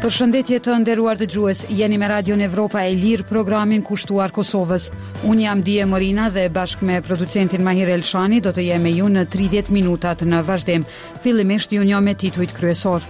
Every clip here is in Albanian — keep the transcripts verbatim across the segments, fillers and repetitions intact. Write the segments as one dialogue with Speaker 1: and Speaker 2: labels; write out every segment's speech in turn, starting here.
Speaker 1: Përshëndetje të nderuar dëgjues, jeni me Radion Evropa e Lirë, programin kushtuar Kosovës. Unë jam Dije Morina dhe bashkë me producentin Mahir Elshani do të jem me ju në tridhjetë minutat në vazhdim. Fillimisht ju njoh me titujt kryesor.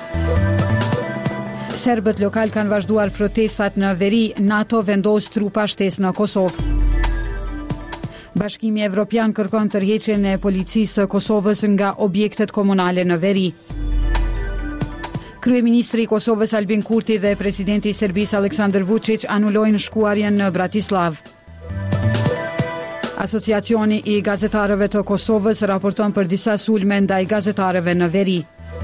Speaker 1: Serbët lokal kanë vazhduar protestat në veri, NATO vendos trupa shtesë në Kosovë. Bashkimi Evropian kërkon tërheqjen e policisë së Kosovës nga objektet komunale në veri. Kryeministri i Kosovës Albin Kurti dhe presidenti i Serbisë Aleksandar Vučić anulojnë shkuarjen në Bratislav. Asociacioni i gazetarëve të Kosovës raporton për disa sulme ndaj gazetarëve në veri.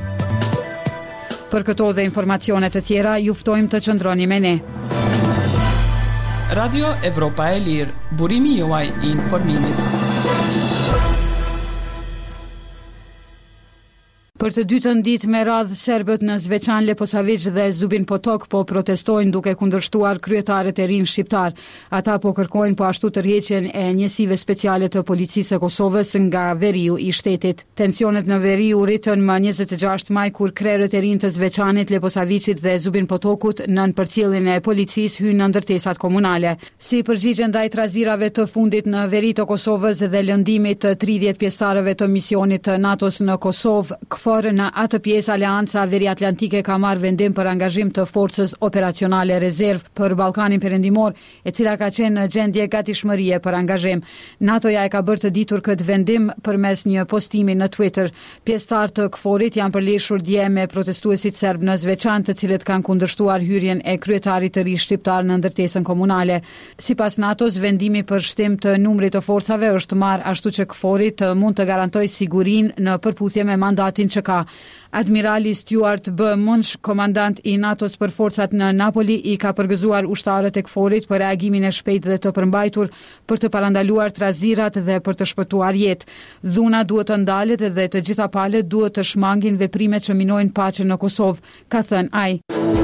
Speaker 1: Për këto dhe informacione të tjera, ju ftojmë të qëndroni me ne.
Speaker 2: Radio Evropa e Lirë, burimi juaj i informimit.
Speaker 1: Për të dytën ditë me radhë, serbët në Zveçan, Leposavić dhe Zubin Potok po protestojnë duke kundërshtuar kryetarët e rinj shqiptar. Ata po kërkojnë po ashtu tërheqjen e njësive speciale të policisë së Kosovës nga veriu i shtetit. Tensionet në veri u rritën më njëzet e gjashtë maj kur krerët e rinj të Zveçanit, Leposavićit dhe Zubin Potokut nën përcjelljen e policisë hynë në ndërtesat komunale. Si përgjigje ndaj trazirave të fundit në veri të Kosovës dhe lëndimit të tridhjetë pjesëtarëve të misionit të NATO-s në Kosovë, në atë pjesë Aleanca Veri Atlantike ka marrë vendim për angazhim të forcës operacionale rezerv për Ballkanin Perëndimor, e cila ka qenë në gjendje gatishmërie për angazhim. NATO-ja e ka bërë të ditur këtë vendim përmes një postimi në Twitter. Pjesëtarë të K F O R-it janë përleshur dje me protestuesit serb në Zveçan, të cilët kanë kundërshtuar hyrjen e kryetarit të ri shqiptar në ndërtesën komunale. Sipas NATO-s, vendimi për shtim të numrit të forcave është marrë ashtu që K F O R-it mund të garantojë sigurinë në përputhje me mandatin që ka. Admirali Stuart B. Munch, komandant i NATO-s për forcat në Napoli, i ka përgëzuar ushtarët e K F O R-it për reagimin e shpejtë dhe të përmbajtur për të parandaluar trazirat dhe për të shpëtuar jetë. Dhuna duhet të ndalet dhe të gjitha palët duhet të shmangin veprimet që minojnë paqen në Kosovë, ka thënë ai.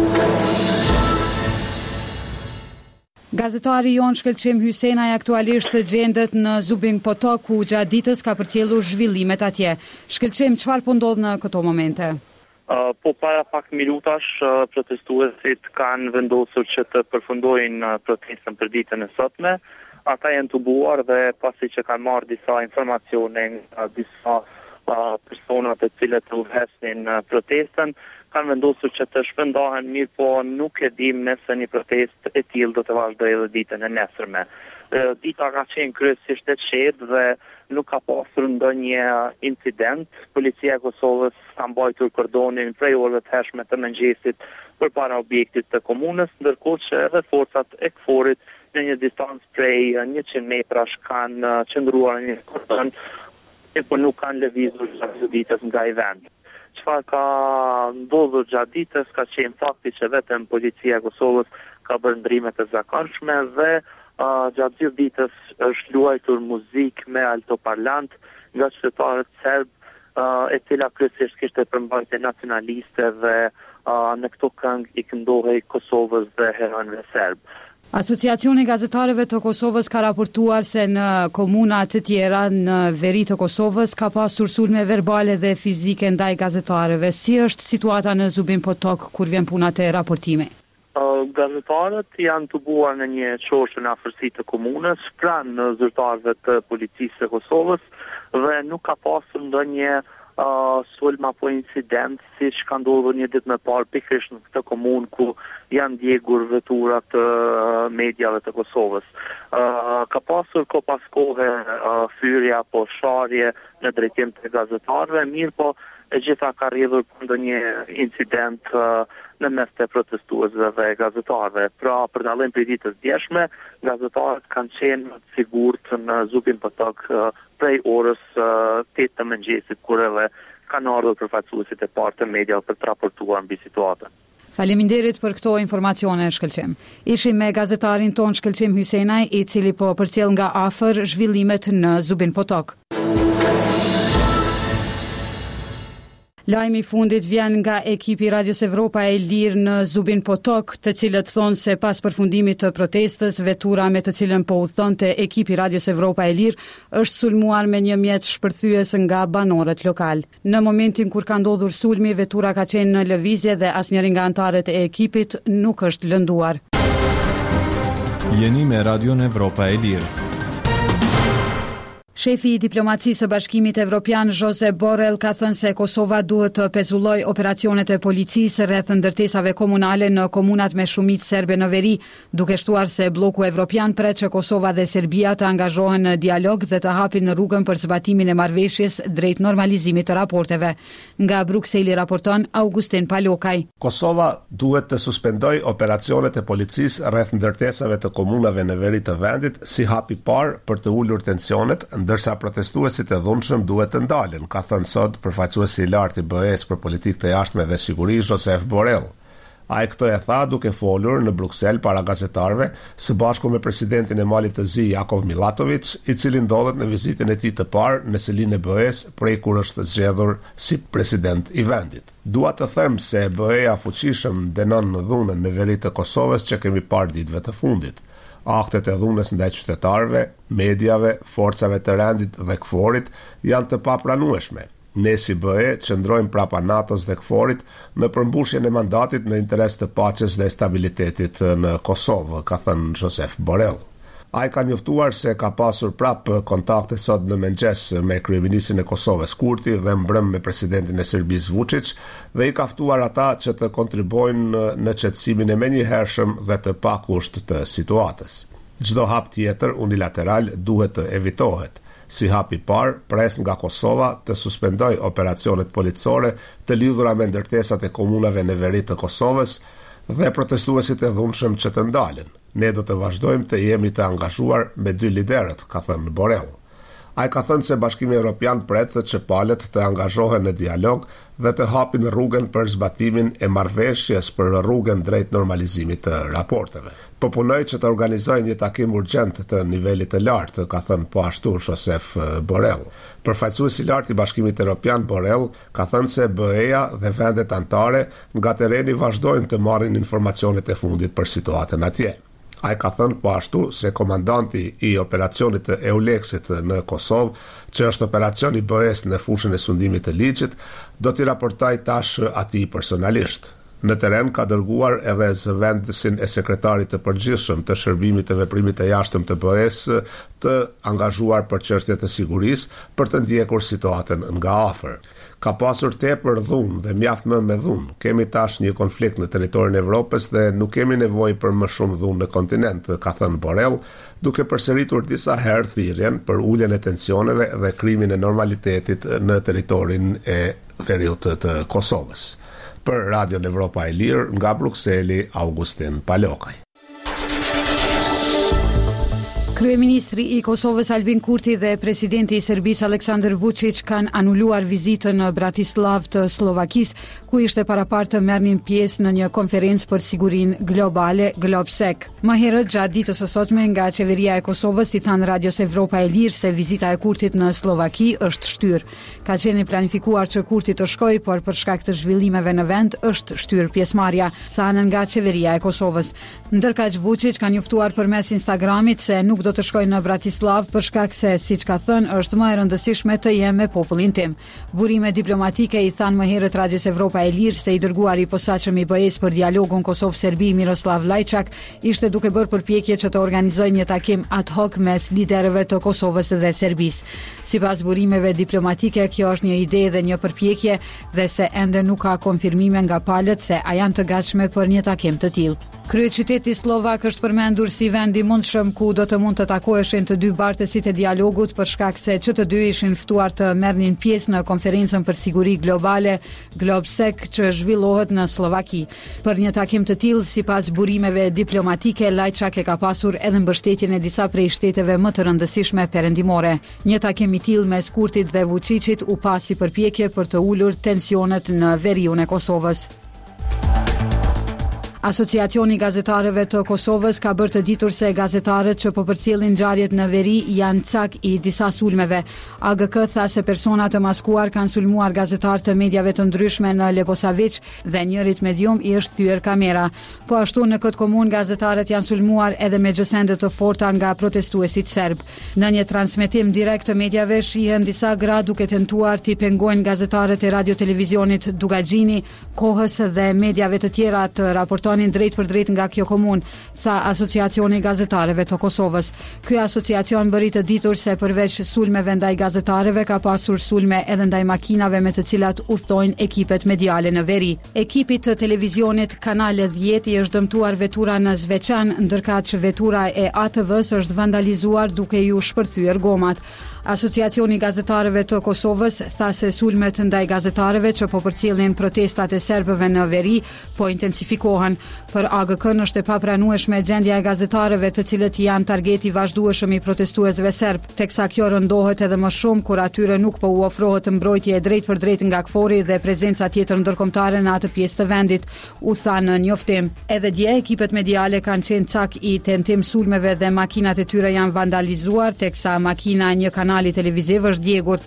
Speaker 1: Gazetari Jon Shkëlqim Hysenaj aktualisht gjendet në Zubin Potok, ku gjatë ditës ka përcjellur zhvillimet atje. Shkëlqim, çfarë po ndodh në këto momente?
Speaker 3: Uh, po para pak minutash, uh, protestuesit kanë vendosur që të përfundojnë uh, protestën për ditën e sotme. Ata janë tubuar dhe pasi që kanë marrë disa informacione nga uh, disa uh, persona të cilët u udhëhesin uh, protestën, kanë vendosur që të shpëndohen, mirë po nuk e dim nëse një protest e tillë do të vazhdojë edhe ditën e nesërme. Dita ka qenë kryesisht e qetë dhe nuk ka pasur ndonjë incident. Policia e Kosovës ka mbajtur kordonin prej orëve të hershme të mëngjesit përpara objektit të komunës, ndërkohë që edhe forcat e K F O R-it në një distancë prej njëqind metrash kanë qëndruar në një kordon, e po nuk kanë lëvizur gjatë ditës nga i vend. Çfarë ka ndodhur gjatë ditës ka qenë fakti që vetëm policia e Kosovës ka bërë ndrime të zakonshme dhe uh, gjatë gjithë ditës është luajtur muzikë me altoparlant nga qytetarët serb, uh, e cila kryesisht kishte përmbajtje nacionaliste dhe uh, në këto këngë i këndohej Kosovës dhe heronëve serb.
Speaker 1: Asociacioni i gazetarëve të Kosovës ka raportuar se në komuna të tjera në veri të Kosovës ka pasur sulme verbale dhe fizike ndaj gazetarëve. Si është situata në Zubin Potok kur vjen puna te raportimi?
Speaker 3: Uh, gazetarët janë tubuar në një çoshë në afërsi të komunës, pranë zyrtarëve të policisë së Kosovës dhe nuk ka pasur ndonjë Uh, sulm apo incident siç ka ndodhur një ditë më parë pikërisht në këtë komunë ku janë ndjekur vetura të uh, mediave të Kosovës. Uh, ka pasur ko pas kohe uh, fyrje apo sharje në drejtim të gazetarëve, mirë po e gjitha ka rrjedhur për ndonjë incident uh, në mes të protestuesve dhe gazetarëve. Pra, për dallim prej ditës djeshme, gazetarët kanë qenë të sigurt në Zubin Potok uh, prej orës uh, tetë të mëngjesit, kur edhe kanë ardhur përfaqësuesit e parë të mediave për të raportuar mbi situatën.
Speaker 1: Faleminderit për këto informacione, Shkëlqim. Ishim me gazetarin ton Shkëlqim Hysenaj, i cili po përcjell nga afër zhvillimet në Zubin Potok. Lajmi i fundit vjen nga ekipi Radios Evropa e Lirë në Zubin Potok, të cilët thonë se pas përfundimit të protestës, vetura me të cilën po udhëtonte ekipi Radios Evropa e Lirë është sulmuar me një mjet shpërthyes nga banorët lokal. Në momentin kur ka ndodhur sulmi, vetura ka qenë në lëvizje dhe asnjëri nga anëtarët e ekipit nuk është lënduar.
Speaker 4: Jeni me Radion Evropa e Lirë.
Speaker 1: Shefi i diplomacisë së Bashkimit Evropian Josep Borrell ka thënë se Kosova duhet të pezullojë operacionet e policisë rreth ndërtesave komunale në komunat me shumicë serbe në veri, duke shtuar se bloku evropian pret që Kosova dhe Serbia të angazhohen në dialog dhe të hapin në rrugën për zbatimin e marrëveshjes drejt normalizimit të raporteve. Nga Brukseli raporton Augustin Palokaj.
Speaker 5: Kosova duhet të suspendojë operacionet e policisë rreth ndërtesave të komunave në veri të vendit si hap i parë për të ulur tensionet, ndërsa protestuesit e dhunshëm duhet të ndalen, ka thënë sot përfaqësuesi i lartë i B E-s për politikë të jashtme dhe siguri Josep Borrell. Ai këtë e tha duke folur në Bruksel para gazetarëve së bashku me presidentin e Malit të Zi Jakov Milatović, i cili ndodhet në vizitën e tij të parë në selinë e B E-s prej kur është zgjedhur si president i vendit. Dua të them se B E-ja fuqishëm dënon dhunën në veri të Kosovës që kemi parë ditëve të fundit. Aktet e dhunës ndaj qytetarëve, mediave, forcave të rendit dhe KFOR-it janë të papranueshme. Ne si B E qëndrojmë prapa NATO-s dhe KFOR-it në përmbushjen e mandatit në interes të paqes dhe stabilitetit në Kosovë, ka thënë Josep Borrell. Ai ka njoftuar se ka pasur prap kontakte sot në mëngjes me kryeministrin e Kosovës Kurti dhe mbrëm me presidentin e Serbisë Vučić dhe i ka ftuar ata që të kontribuojnë në qetësimin e menjëhershëm dhe të pakusht të situatës. Çdo hap tjetër unilateral duhet të evitohet. Si hap i parë, pres nga Kosova të suspendojë operacionet policore të lidhura me ndërtesat e komunave në veri të Kosovës dhe protestuesit e dhunshëm që të ndalen. Ne do të vazhdojmë të jemi të angazhuar me dy liderët, ka thënë Borrell. Ai ka thënë se Bashkimi Evropian pret që palët të angazhohen në dialog dhe të hapin rrugën për zbatimin e marrëveshjes për rrugën drejt normalizimit të raporteve. Po punoj që të organizojë një takim urgjent të nivelit të lartë, ka thënë po ashtu Josep Borrell. Përfaqësuesi i lartë i Bashkimit Evropian Borrell ka thënë se B E-ja dhe vendet anëtare nga tereni vazhdojnë të marrin informacionet e fundit për situatën atje. Ai ka thënë po ashtu se komandanti i operacionit të EULEX-it në Kosovë, që është operacion i B E-s në fushën e sundimit të ligjit, do t'i raportojë tash atij personalisht. Në teren ka dërguar edhe zëvendësin e sekretarit të përgjithshëm të shërbimit të veprimit të jashtëm të B E-s të angazhuar për çështje të sigurisë për të ndjekur situatën nga afër. Ka pasur tepër dhunë dhe mjaft më me dhunë. Kemi tash një konflikt në territorin e Evropës dhe nuk kemi nevojë për më shumë dhunë në kontinent, ka thënë Borrell, duke përsëritur disa herë thirrjen për uljen e tensioneve dhe krimin e normalitetit në territorin e veriut të Kosovës. Për Radion Evropa e Lirë, nga Brukseli, Augustin Palokaj.
Speaker 1: Kryeministri i Kosovës Albin Kurti dhe presidenti i Serbisë Aleksandar Vučić kanë anuluar vizitën në Bratislav të Slovakisë, ku ishte parapartë të merrnin pjesë në një konferencë për sigurinë globale, GlobSec. Më herët gjatë ditës së sotme nga qeveria e Kosovës i thanë Radios Evropa e Lirë se vizita e Kurtit në Slovaki është shtyr. Ka qenë planifikuar që Kurti të shkojë, por për shkak të zhvillimeve në vend është shtyr pjesëmarrja, thanë nga qeveria e Kosovës. Ndërkaq Vučić ka njoftuar përmes Instagramit se nuk do të shkojë në Bratislav për shkak se, siç ka thënë, është më e rëndësishme të jem me popullin tim. Burime diplomatike i thanë më herët Radios Evropa e Lirë se i dërguari i posaçëm i B E-s për dialogun Kosovë-Serbi Miroslav Lajçak ishte duke bërë përpjekje që të organizojë një takim ad hoc mes liderëve të Kosovës dhe Serbisë. Sipas burimeve diplomatike, kjo është një ide dhe një përpjekje dhe se ende nuk ka konfirmime nga palët se a janë të gatshme për një takim të tillë. Kryeqyteti slovak është përmendur si vend i mundshëm ku do të mund të takoheshin të dy bartësit e dialogut për shkak se që të dy ishin ftuar të merrnin pjesë në konferencën për siguri globale GlobSec që zhvillohet në Slovaki. Për një takim të tillë, sipas burimeve diplomatike, Lajçak e ka pasur edhe mbështetjen e disa prej shteteve më të rëndësishme perëndimore. Një takim i tillë mes Kurtit dhe Vučićit u pasi përpjekje për të ulur tensionet në veriun e Kosovës. Asociacioni i Gazetarëve të Kosovës ka bërë të ditur se gazetarët që po përcjellin ngjarjet në veri janë cak i disa sulmeve. A G K tha se persona të maskuar kanë sulmuar gazetarë të mediave të ndryshme në Leposavić dhe njërit medium i është thyer kamera. Po ashtu në këtë komunë gazetarët janë sulmuar edhe me gjësende të forta nga protestuesit serb. Në një transmetim direkt të mediave shihen disa gra duke tentuar t'i pengojnë gazetarët e radio televizionit Dugaxhini, Kohës dhe mediave të tjera të raportonin drejt për drejt nga kjo komunë, tha Asociacioni i Gazetarëve të Kosovës. Ky asociacion bëri të ditur se përveç sulmeve ndaj gazetarëve ka pasur sulme edhe ndaj makinave me të cilat udhtojnë ekipet mediale në veri. Ekipi të televizionit Kanal dhjetë i është dëmtuar vetura në Zveçan, ndërkaq vetura e A T V-s është vandalizuar duke ju shpërthyer gomat. Asociacioni i Gazetarëve të Kosovës tha se sulmet ndaj gazetarëve që po përcjellin protestat e serbëve në veri po intensifikohen. Për A G K është e papranueshme gjendja e gazetarëve të cilët janë targeti vazhdueshëm i protestuesve serb, teksa kjo rëndohet edhe më shumë kur atyre nuk po u ofrohet mbrojtje e drejt për drejt nga kfori dhe prezenca tjetër ndërkombëtare në atë pjesë të vendit, u tha në njoftim. Edhe dje ekipet mediale kanë qenë cak i tentim sulmeve dhe makinat e tyre janë vandalizuar, teksa makina një kanali televiziv është djegur.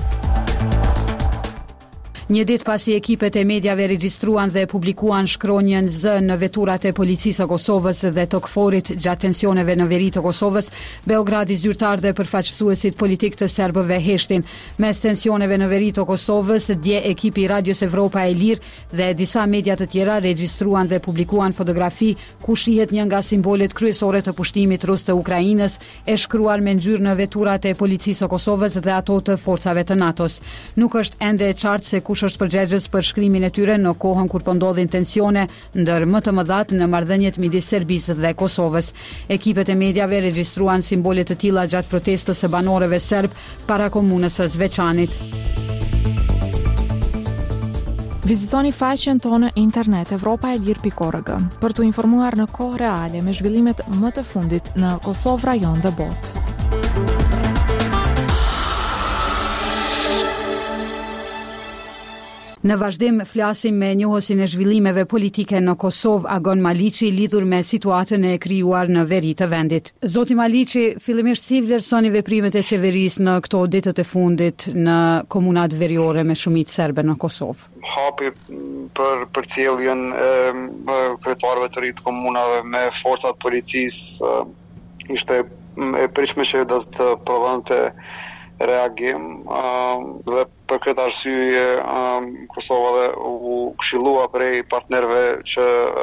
Speaker 1: Një ditë pasi ekipet e mediave regjistruan dhe publikuan shkronjën Z në veturat e policisë së Kosovës dhe të kforit gjatë tensioneve në veri të Kosovës, Beogradi zyrtar dhe përfaqësuesit politik të serbëve heshtin. Mes tensioneve në veri të Kosovës, dje ekipi Radios Evropa e Lirë dhe disa media të tjera regjistruan dhe publikuan fotografi ku shihet një nga simbolet kryesore të pushtimit rus të Ukrainës, e shkruar me ngjyrë në veturat e policisë së Kosovës dhe ato të forcave të NATO-s. Nuk është ende e qartë se kush është përgjegjës për shkrimin e tyre në kohën kur po ndodhin tensione ndër më të mëdhat në marrëdhëniet midis Serbisë dhe Kosovës. Ekipet e mediave regjistruan simbole të tilla gjatë protestës së banorëve serb para komunës së Zveçanit.
Speaker 6: Vizitoni faqen tonë internet evropa e lirë pikë org për të informuar në kohë reale me zhvillimet më të fundit në Kosovë, rajon dhe botë.
Speaker 1: Në vazhdim flasim me njohësin e zhvillimeve politike në Kosovë, Agon Maliqi, lidhur me situatën e krijuar në veri të vendit. Zoti Maliqi, fillimisht si vlerësoni veprimet e qeverisë në këto ditët e fundit në komunat veriore me shumicë serbe në Kosovë?
Speaker 7: Hapi për përcjelljen e kryetarëve të ri të komunave me forcat policisë ishte e pritshme që do të provonte reagim dhe për këtë arsye Kosova dhe u këshillua prej partnerëve që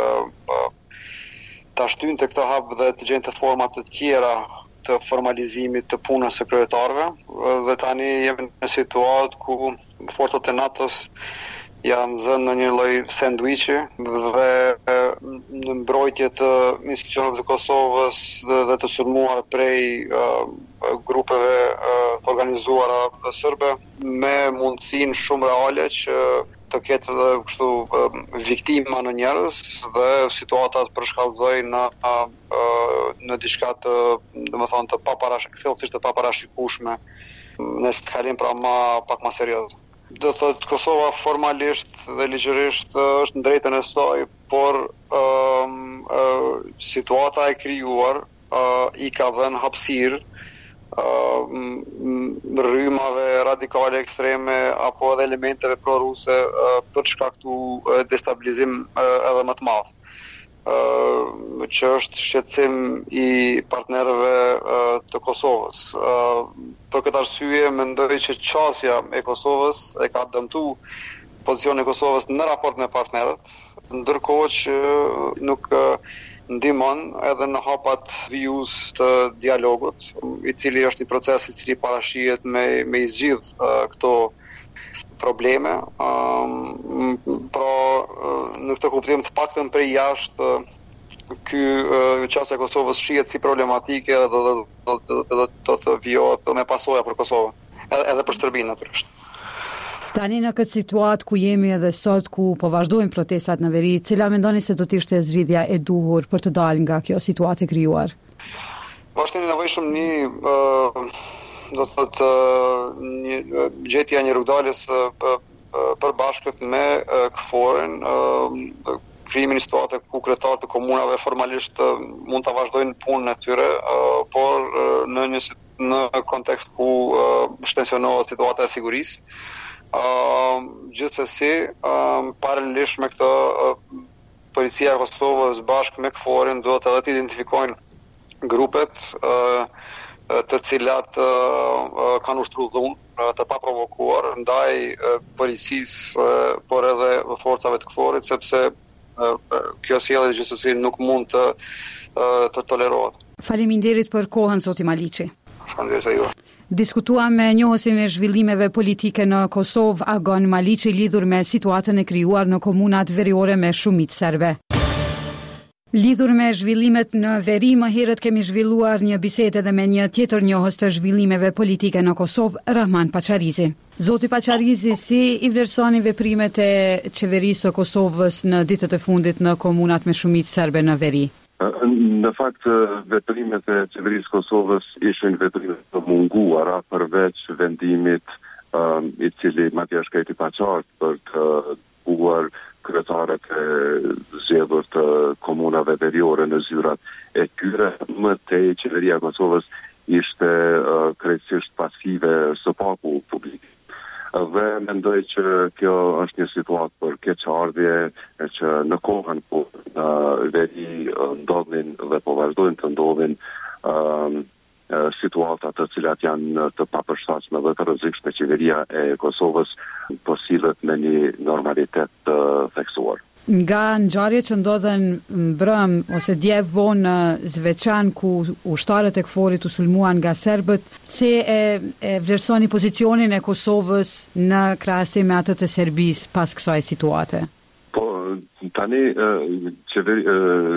Speaker 7: ta shtynte këtë hap dhe të gjente forma të tjera të formalizimit të punës së kryetarëve, dhe tani jemi në situatë ku forcat e NATO-s janë zënë në një lloj sandwichi dhe në mbrojtje të institucioneve të Kosovës dhe, dhe të sulmuar prej uh, grupeve uh, të organizuara sërbe me mundësinë shumë reale që të ketë edhe kështu uh, viktima në njerëz dhe situata të përshkallëzojë në uh, në diçka të, domethënë, të paparashikueshme, thellësisht të paparashikueshme, nëse të kalim pra më pak më serioz. Do thotë Kosova formalisht dhe ligjërisht është në drejtën e saj, por um, uh, situata e krijuar uh, i ka dhënë hapësirë uh, rrymave radikale ekstreme apo edhe elementeve proruse uh, për të shkaktuar uh, destabilizim uh, edhe më të madh. Uh, që është shqetësim i partnerëve uh, të Kosovës. Uh, për këtë arsye mendoj që qasja e Kosovës e ka dëmtu pozicionin e Kosovës në raport me partnerët, ndërkohë që nuk uh, ndihmon edhe në hapat vijus të dialogut, i cili është një proces i cili parashihet me me i zgjidh uh, këto probleme, um, pra në këtë kuptim të paktën prej jashtë ky qasja e Kosovës shihet si problematike dhe do do do do të vijohet me pasoja për Kosovën, edhe, edhe për Serbinë natyrisht.
Speaker 1: Tani në këtë situatë ku jemi edhe sot, ku po vazhdojnë protestat në veri, cila mendoni se do të ishte zgjidhja e duhur për të dalë nga kjo situatë e krijuar?
Speaker 7: Është një nevojshëm një uh, do të thotë një gjetja një rrugdalës përbashkët me KFOR-ën, krijimin e situate ku kryetarët e komunave formalisht uh, mund ta vazhdojnë punën e tyre, uh, por uh, në një në kontekst ku uh, shtensionohet situata e sigurisë. Uh, gjithsesi, uh, paralelisht me këtë, uh, policia e Kosovës bashkë me K F O R-in duhet edhe të identifikojnë grupet uh, të cilat uh, kanë ushtruar dhunë uh, të paprovokuar ndaj uh, policisë, uh, por edhe forcave të K F O R-it, sepse uh, kjo sjellje gjithsesi nuk mund të uh, të tolerohet.
Speaker 1: Faleminderit për kohën, zoti Maliqi.
Speaker 7: Faleminderit a ju.
Speaker 1: Diskutuam me njohësin e zhvillimeve politike në Kosovë, Agon Maliqi, lidhur me situatën e krijuar në komunat veriore me shumicë serbe. Lidhur me zhvillimet në veri, më herët kemi zhvilluar një bisedë edhe me një tjetër njohës të zhvillimeve politike në Kosovë, Rahman Pacharizi. Zoti Pacharizi, si i vlerësoni veprimet e qeverisë së Kosovës në ditët e fundit në komunat me shumicë serbe në veri?
Speaker 8: Në fakt, veprimet e qeverisë Kosovës ishin veprimet të munguara përveç vendimit um, i cili madje është kajti pa qartë për të buar kryetarët e zgjedhur të komunave veriore në zyrat e tyre. Më tej qeveria e Kosovës ishte uh, krejtësisht pasive së paku publik. Dhe mendoj që kjo është një situatë për keqardhje që në kohën po në veri ndodhin dhe po vazhdojnë të ndodhin um, situata të cilat janë të papërshtatshme dhe të rrezikshme. Qeveria e Kosovës po sillet me një normalitet të theksuar.
Speaker 1: Nga ngjarjet që ndodhen mbrëm ose dje vonë në Zveçan ku ushtarët e K F O R-it u sulmuan nga serbët, si e, e vlerësoni pozicionin e Kosovës në krahasim me atë të Serbisë pas kësaj situate?
Speaker 8: Po tani qeveri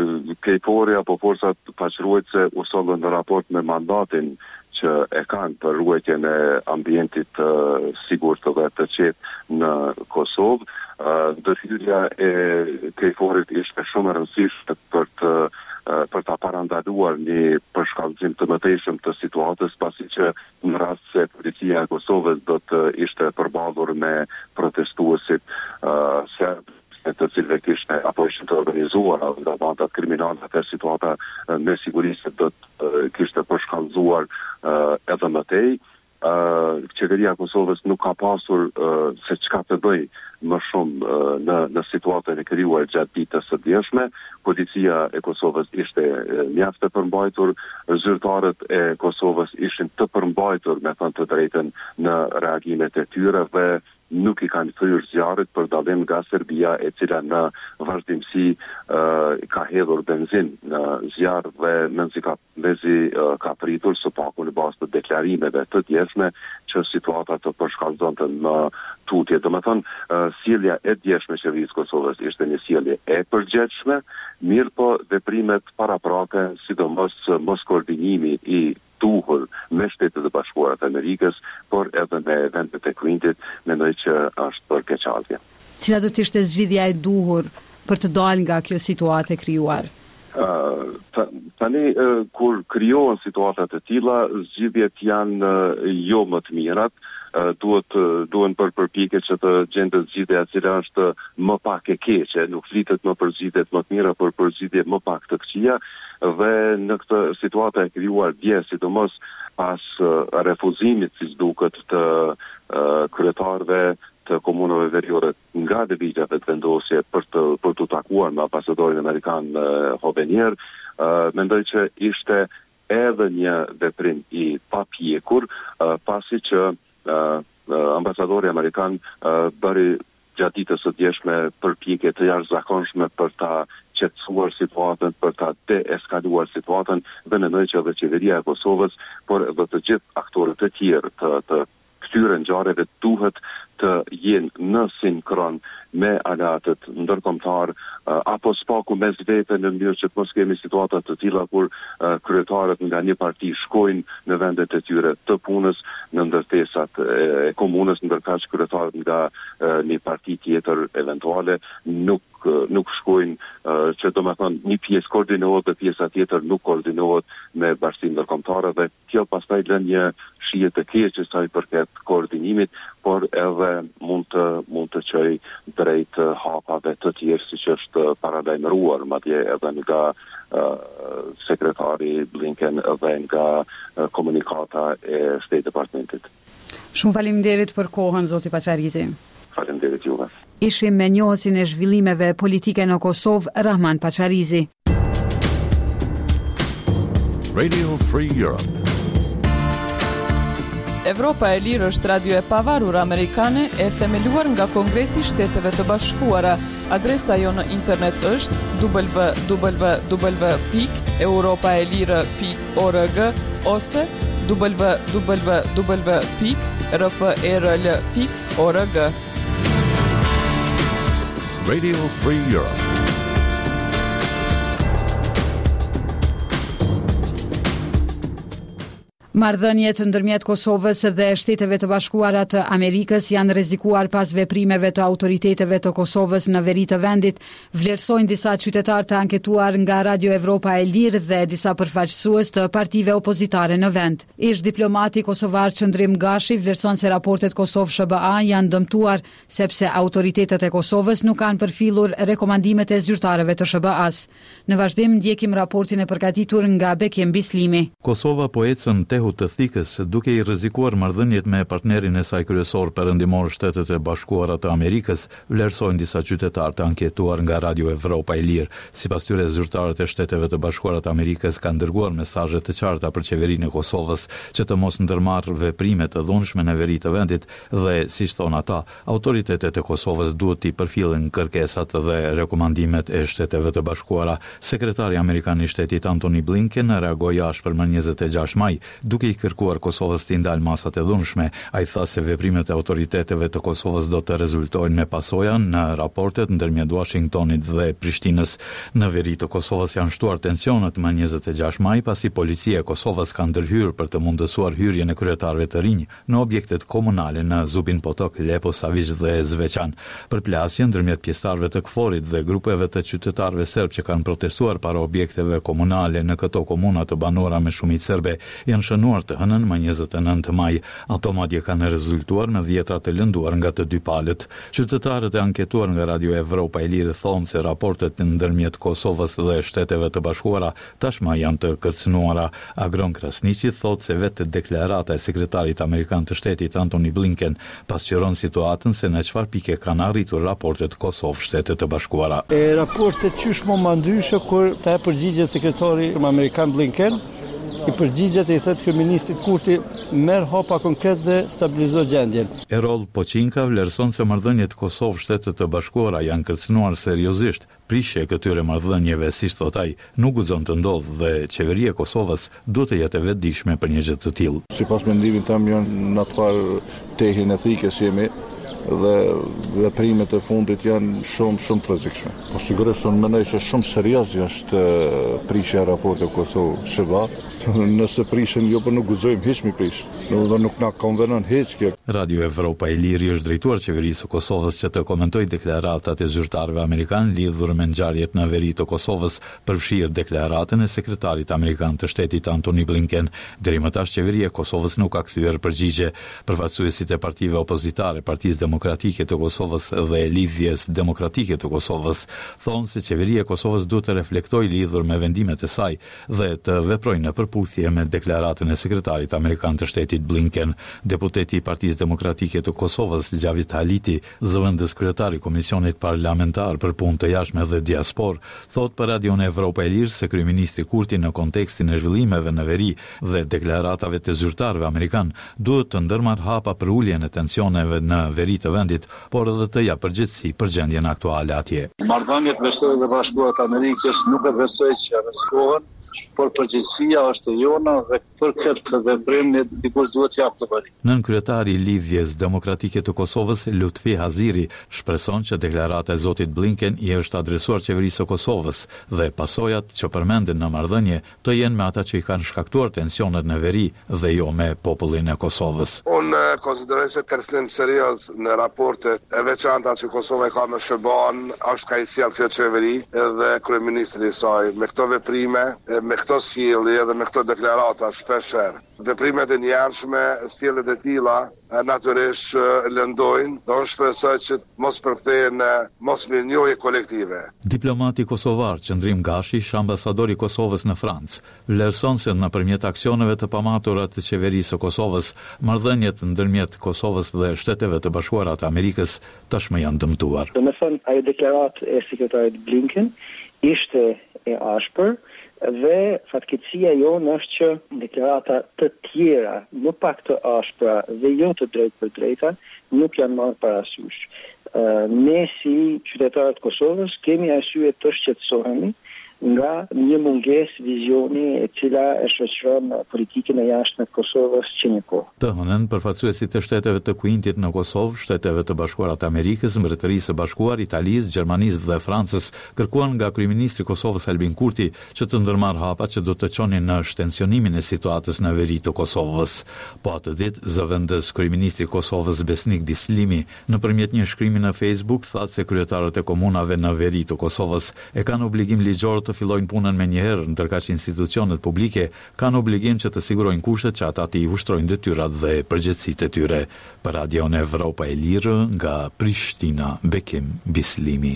Speaker 8: K F O R-i apo forcat paqëruese u sollën në raport me mandatin që e kanë për ruajtjen e ambientit të uh, sigurt dhe të qetë në Kosovë. Uh, Ndërhyrja e K F O R-it ishte shumë e rëndësishme për të uh, për ta parandaluar një përshkallëzim të mëtejshëm të situatës, pasi që në rast se policia e Kosovës do të ishte përballur me protestuesit uh, serb të cilëve kishte apo ishte të organizuar nga bandat kriminale, atë situata me sigurisht do të kishte përshkallëzuar uh, edhe më tej. Uh, qeveria e Kosovës nuk ka pasur uh, se çka të bëj më shumë uh, në, në situatën e krijuar gjatë ditës së djeshme. Policia e Kosovës ishte uh, mjaft e përmbajtur, zyrtarët e Kosovës ishin të përmbajtur, me thënë të drejtën, në reagimet e tyre dhe nuk i kanë thyer zjarrit për dallim nga Serbia, e cila në vazhdimsi uh, ka hedhur benzin në zjarr dhe mendsi ka mezi uh, ka pritur së paku në bazë të deklarimeve të djeshme që situata të përshkallëzonte në tutje. Domethënë, uh, sjellja e djeshme e qeverisë Kosovës ishte një sjellje e përgjithshme, mirë po veprimet paraprake, sidomos mos koordinimi i duhur me Shtetet e Bashkuara të Amerikës, por edhe me vendet e Kvintit, mendoj që është për keqardhje.
Speaker 1: Cila do të ishte zgjidhja e duhur për të dalë nga kjo situatë e krijuar?
Speaker 8: Uh, tani uh, kur krijohen situata të tilla, zgjidhjet janë uh, jo më të mirat. Uh, duhet uh, duhen për përpjekje që të gjendet zgjidhja e cila është më pak e keqe, nuk flitet më për zgjidhjet më të mira, por për zgjidhje më pak të këqija. Dhe në këtë situatë e krijuar dje, sidomos pas uh, refuzimit, siç duket, të uh, kryetarëve të komunave veriore nga devizat e të vendosje për të për të takuar me ambasadorin amerikan uh, Hovenier, uh, mendoj që ishte edhe një veprim i papjekur, uh, pasi që uh, uh, ambasadori amerikan uh, bëri gjatë ditës së djeshme përpjekje të jashtëzakonshme për ta qetësuar situatën, për ta deeskaluar situatën, dhe mendoj që edhe qeveria e Kosovës, por edhe të gjithë aktorët e tjerë të, të këtyre ngjarjeve duhet të jenë në sinkron me aleatët ndërkombëtar, uh, apo spaku mes vete, në mënyrë që të mos kemi situata të tilla kur uh, kryetarët nga një parti shkojnë në vendet e tyre të punës, në ndërtesat e, e komunës, ndërkaq kryetarët nga uh, një parti tjetër eventuale nuk nuk shkojnë, uh, që do me thonë një pjesë koordinohet dhe pjesa tjetër nuk koordinohet me bashkinë ndërkombëtare, dhe kjo pastaj lën një shije të keqe sa i përket koordinimit, por edhe mund të mund të çojë drejt hapave të tjerë, siç është të paradajmëruar, madje edhe nga uh, sekretari Blinken dhe nga uh, komunikata e State Departmentit.
Speaker 1: Shumë faleminderit për kohën, zoti Pacharizi.
Speaker 8: Faleminderit juve.
Speaker 1: Ishim me njohësin e zhvillimeve politike në Kosovë, Rahman Pacharizi.
Speaker 4: Radio Free Europe.
Speaker 2: Evropa e Lirë është radio e pavarur amerikane e themeluar nga Kongresi i Shteteve të Bashkuara. Adresa jo në internet është w w w pikë europaelire pikë org ose w w w pikë r f e r l pikë org.
Speaker 4: Radio Free Europe.
Speaker 1: Marrëdhëniet ndërmjet Kosovës dhe Shteteve të Bashkuara të Amerikës janë rrezikuar pas veprimeve të autoriteteve të Kosovës në veri të vendit, vlerësojnë disa qytetarë të anketuar nga Radio Evropa e Lirë dhe disa përfaqësues të partive opozitare në vend. Ish diplomati kosovar Qëndrim Gashi vlerëson se raportet Kosovë S B A janë dëmtuar sepse autoritetet e Kosovës nuk kanë përfillur rekomandimet e zyrtarëve të S B A-s. Në vazhdim ndjekim raportin e përgatitur nga Bekim Bislimi.
Speaker 9: Kosova po ecën tehu të thikës duke i rrezikuar marrëdhëniet me partnerin e saj kryesor perëndimor Shtetet e Bashkuara të Amerikës, vlerësojnë disa qytetarë të anketuar nga Radio Evropa e Lirë. Sipas tyre, zyrtarët e Shteteve të Bashkuara të Amerikës kanë dërguar mesazhe të qarta për qeverinë e Kosovës që të mos ndërmarrë veprime të dhunshme në veri të vendit dhe, siç thonë ata, autoritetet e Kosovës duhet të përfillin kërkesat dhe rekomandimet e Shteteve të Bashkuara. Sekretari amerikan i Shtetit Antony Blinken reagoi jashtë për njëzet e gjashtë maj, duke i kërkuar Kosovës të ndalë masat e dhunshme. Ai tha se veprimet e autoriteteve të Kosovës do të rezultojnë me pasoja në raportet ndërmjet Washingtonit dhe Prishtinës. Në veri të Kosovës janë shtuar tensionet më njëzet e gjashtë maj pasi policia e Kosovës ka ndërhyrë për të mundësuar hyrjen e kryetarëve të rinj në objektet komunale në Zubin Potok, Lepo, Saviç dhe Zveçan. Përplasje ndërmjet pjesëtarëve të KFOR-it dhe grupeve të qytetarëve serb që kanë protestuar para objekteve komunale në këto komuna të banuara me shumicë serbe janë shënuar të hënën më njëzet e nëntë maj. Ato madje kanë rezultuar me dhjetra të lënduar nga të dy palët. Qytetarët e anketuar nga Radio Evropa e Lirë thonë se raportet ndërmjet Kosovës dhe Shteteve të Bashkuara tashmë janë të kërcënuara. Agron Krasniqi thotë se vetë deklarata e sekretarit amerikan të Shtetit Antony Blinken pasqyron situatën se në çfarë pike kanë arritur raportet Kosovë-Shtetet të Bashkuara.
Speaker 10: E raportet qysh më mandyshe kur ta e përgjigje sekretari amerikan Blinken i përgjigjet e i thëtë kryeministit Kurti merr hapa konkret dhe stabilizo gjendjen.
Speaker 9: Erol Poçinka vlerëson se marrëdhëniet Kosovë-Shtetet të Bashkuara janë kërcënuar seriozisht. Prishje e këtyre marrëdhënieve, siç thot ai, nuk guxon të ndodhë dhe qeveria e Kosovës duhet të jetë e vetëdijshme për një gjë të tillë.
Speaker 11: Sipas mendimit tim janë në atë farë tehin e thikës jemi dhe veprimet e fundit janë shumë shumë të rrezikshme. Po sigurisht unë mendoj se shumë serioz është prishja e raportit Kosovë-S B A. Nëse prishen, jo për nuk guxojmë hiç mi prish. Nuk nuk na konvenon hiç kjo.
Speaker 9: Radio Evropa e Lirë është drejtuar qeverisë së Kosovës që të komentojë deklaratat e zyrtarëve amerikan lidhur me ngjarjet në veri të Kosovës, përfshirë deklaratën e sekretarit amerikan të Shtetit Antony Blinken. Deri më tash qeveria e Kosovës nuk ka kthyer përgjigje. Përfaqësuesit e partive opozitare, Partisë Demokratike të Kosovës dhe Lidhjes Demokratike të Kosovës thonë se qeveria e Kosovës duhet të reflektojë lidhur me vendimet e saj dhe të veprojë në përputhje me deklaratën e sekretarit amerikan të Shtetit Blinken. Deputeti i Partisë Demokratike të Kosovës, Gjavit Haliti, zëvendës kryetari i Komisionit Parlamentar për Punë të Jashtme dhe Diaspor, thot për Radion Evropa e Lirë se kryeministri Kurti në kontekstin e zhvillimeve në veri dhe deklaratave të zyrtarëve amerikan duhet të ndërmarrë hapa për uljen e tensioneve në veri të vendit, por edhe të japë përgjegjësi për gjendjen aktuale atje.
Speaker 10: Marrëdhëniet me Shtetet e Bashkuara të Amerikës nuk e besoj që rrezikohen, por përgjegjësia është e jona dhe për këtë veprim ne dikush duhet të japë llogari.
Speaker 9: Nën kryetari i Lidhjes Demokratike të Kosovës, Lutfi Haziri, shpreson që deklarata e zotit Blinken i është adresuar qeverisë së Kosovës dhe pasojat që përmenden në marrëdhënie të jenë me ata që i kanë shkaktuar tensionet në veri dhe jo me popullin e Kosovës.
Speaker 12: Unë konsideroj se kërcënim serioz në raportet e veçanta që Kosova ka me S B A-n është ka i sjell kjo qeveri dhe kryeministri i saj me këto veprime, me këto sjellje dhe me këto deklarata shpeshherë. Veprimet e njanshme, sjelljet e tilla natyrisht lëndojnë, do shpresoj që mos përkthehen në mosmirënjohje kolektive.
Speaker 9: Diplomati kosovar Qëndrim Gashi, ambasadori i Kosovës në Francë, vlerëson se nëpërmjet aksioneve të pamatura të qeverisë së Kosovës, marrëdhëniet ndërmjet Kosovës dhe Shteteve të Bashkuara të Amerikës tashmë janë dëmtuar.
Speaker 13: Do të thonë, ajo deklaratë e sekretarit Blinken ishte e ashpër, dhe fatkeqësia jonë është që deklarata të tjera, më pak të ashpra dhe jo të drejtë për drejta, nuk janë marrë parasysh. Ne si qytetarët Kosovës kemi arsye të shqetësohemi nga një mungesë vizioni e cila e shoqëron politikën e jashtme të Kosovës që një kohë.
Speaker 9: Të hënën, përfaqësuesit të shteteve të Kuintit në Kosovë, Shteteve të Bashkuara të Amerikës, Mbretërisë së Bashkuar, Italisë, Gjermanisë dhe Francës kërkuan nga kryeministri i Kosovës Albin Kurti që të ndërmarrë hapa që do të çonin në shtensionimin e situatës në veri të Kosovës. Po atë ditë, zëvendës kryeministri i Kosovës Besnik Bislimi nëpërmjet një shkrimi në Facebook thatë se kryetarët e komunave në veri të Kosovës e kanë obligim ligjor të fillojnë punën me njëherë, ndërkaq institucionet publike kanë obligim që të sigurojnë kushtet që ata të i ushtrojnë detyrat dhe përgjegjësitë e tyre. Për Radion Evropa e Lirë, nga Prishtina, Bekim Bislimi.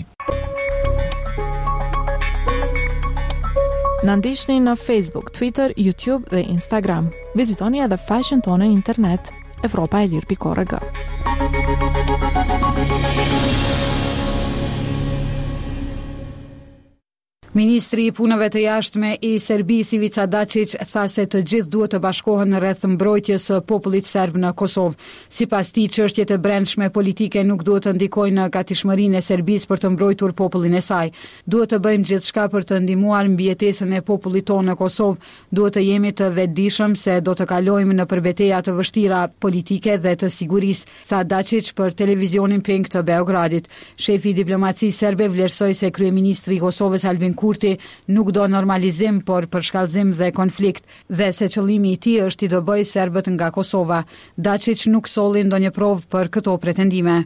Speaker 6: Na ndiqni në Facebook, Twitter, YouTube dhe Instagram. Vizitoni edhe faqen tonë internet evropa e lirë pikë org.
Speaker 1: Ministri i punëve të jashtme i Serbisë Ivica Dačić tha se të gjithë duhet të bashkohen rreth mbrojtjes së popullit serb në Kosovë. Sipas tij, çështjet e brendshme politike nuk duhet të ndikojnë në gatishmërinë e Serbisë për të mbrojtur popullin e saj. Duhet të bëjmë gjithçka për të ndihmuar mbijetesën e popullit tonë në Kosovë. Duhet të jemi të vetëdijshëm se do të kalojmë në përbeteja të vështira politike dhe të sigurisë, tha Dačić për televizionin Pink të Beogradit. Shefi i diplomacisë serbe vlerësoi se kryeministri i Kosovës Albin Kurti nuk do normalizim, por përshkallëzim dhe konflikt, dhe se qëllimi i tij është i të bëjë serbët nga Kosova. Dačić nuk solli ndonjë provë për këto pretendime.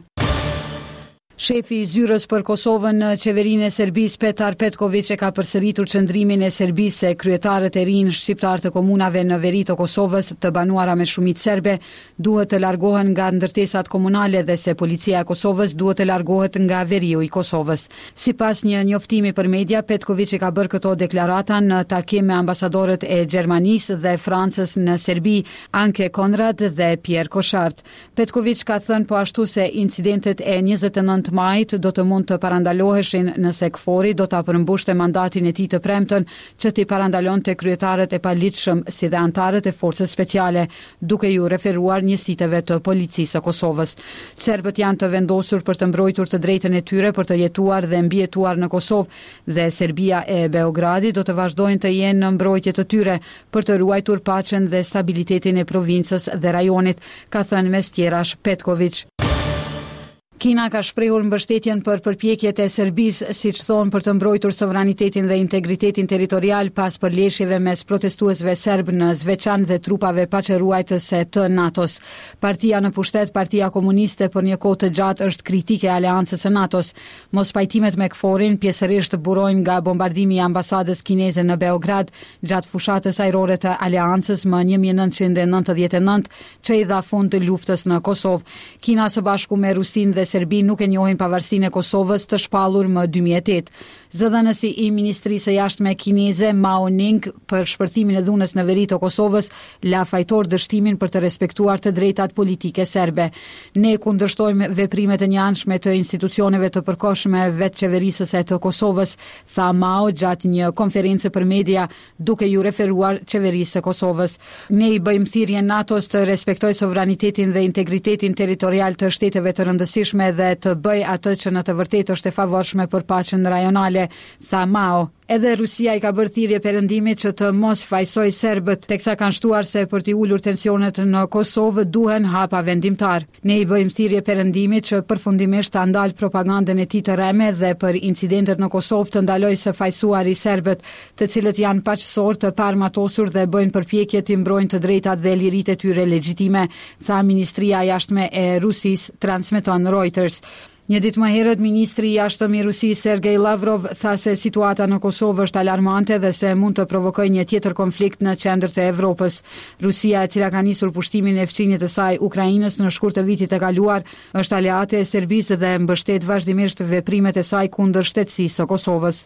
Speaker 1: Shefi i zyrës për Kosovën në qeverinë e Serbisë Petar Petković e ka përsëritur qëndrimin e Serbisë se kryetarët e rinj shqiptar të komunave në veri të Kosovës të banuara me shumicë serbe duhet të largohen nga ndërtesat komunale dhe se policia e Kosovës duhet të largohet nga veriu i Kosovës. Sipas një njoftimi për media, Petković e ka bërë këto deklarata në takim me ambasadorët e Gjermanisë dhe Francës në Serbi, Anke Konrad dhe Pierre Koshart. Petković ka thënë po ashtu se incidentet e njëzet e nëntë majit do të mund të parandaloheshin nëse KFOR-i do ta përmbushte mandatin e tij të premten që t'i parandalonte kryetarët e paligjshëm si dhe antarët e forcës speciale, duke ju referuar njësiteve të policisë së Kosovës. Serbët janë të vendosur për të mbrojtur të drejtën e tyre për të jetuar dhe mbijetuar në Kosovë dhe Serbia e Beogradit do të vazhdojnë të jenë në mbrojtje të tyre për të ruajtur paqen dhe stabilitetin e provincës dhe rajonit, ka thënë mes tjerash Petković. Kina ka shprehur mbështetjen për përpjekjet e Serbisë, siç thonë, për të mbrojtur sovranitetin dhe integritetin territorial pas përleshjeve mes protestuesve serb në Zveçan dhe trupave paqëruajtëse të NATO-s. Partia në pushtet, Partia Komuniste, për një kohë të gjatë është kritike e aleancës së NATO-s. Mospajtimet me KFOR-in pjesërisht burojnë nga bombardimi i ambasadës kineze në Beograd gjatë fushatës ajrore të aleancës më një mijë nëntëqind e nëntëdhjetë e nëntë, që i dha fund të luftës në Kosovë. Kina së bashku me Rusinë dhe Serbi nuk e njohin pavarësinë e Kosovës të shpallur më dy mijë e tetë. Zëdhënësi i Ministrisë së Jashtme kineze Mao Ning për shpërtimin e dhunës në veri të Kosovës la fajtor dështimin për të respektuar të drejtat politike serbe. Ne kundërshtojmë veprimet e njëanshme të institucioneve të përkohshme vetëqeverisëse të Kosovës, tha Mao gjatë një konferencë për media, duke ju referuar qeverisë së Kosovës. Ne i bëjmë thirrje NATO-s të respektojë sovranitetin dhe integritetin territorial të shteteve të rëndësishme dhe të bëj atë që në të vërtetë është e favorshme për paqen rajonale, tha Mao. Edhe Rusia i ka bërë thirrje perëndimit që të mos fajsoj serbët, teksa kanë shtuar se për t'i ulur tensionet në Kosovë duhen hapa vendimtar. Ne i bëjmë thirrje perëndimit që përfundimisht ta ndalë propagandën e tij të rreme dhe për incidentet në Kosovë të ndalojë së fajsuari serbët, të cilët janë paqësor të parmatosur dhe bëjnë përpjekje të mbrojnë të drejtat dhe liritë e tyre legjitime, tha Ministria e Jashtme e Rusisë, transmeton Reuters. Një ditë më herët, ministri i jashtëm i Rusisë Sergej Lavrov tha se situata në Kosovë është alarmante dhe se mund të provokojë një tjetër konflikt në qendër të Evropës. Rusia, e cila ka nisur pushtimin e fqinjet të saj Ukrainës në shkurt të vitit të kaluar, është aleate e Serbisë dhe mbështet vazhdimisht veprimet e saj kundër shtetësisë së Kosovës.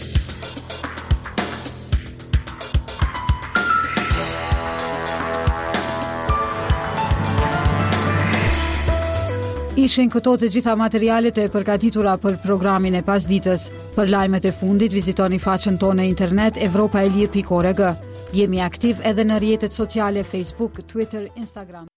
Speaker 1: Ishin këto të gjitha materialet e përgatitura për programin e pasditës. Për lajmet e fundit, vizitoni faqen tonë në internet evropaelir pikë org. Jemi aktiv edhe në rrjetet sociale Facebook, Twitter, Instagram.